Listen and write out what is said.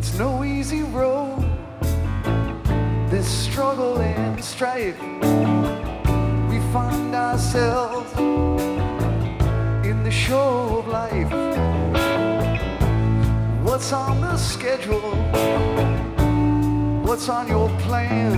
no easy road, this struggle and strife. We find ourselves in the show of life. What's on the schedule? What's on your plan?